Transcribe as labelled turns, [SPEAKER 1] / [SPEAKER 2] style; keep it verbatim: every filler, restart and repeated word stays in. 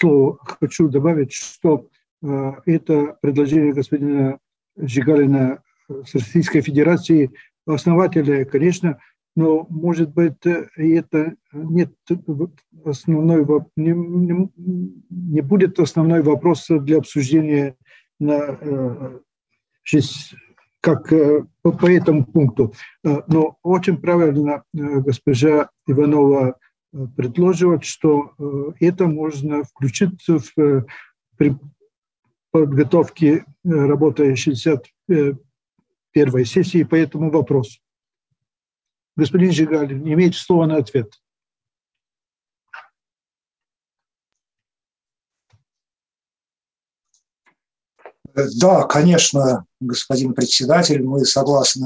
[SPEAKER 1] слово, хочу добавить, что это предложение господина Жигалина с Российской Федерации основательное, конечно, но, может быть, это нет основной, не, не, не будет основной вопрос для обсуждения на, как по, по этому пункту. Но очень правильно госпожа Иванова предложила, что это можно включить в, при подготовке работы шестьдесят первой сессии по этому вопросу. Господин Жигалин, имеете слово на ответ.
[SPEAKER 2] Да, конечно, господин председатель, мы согласны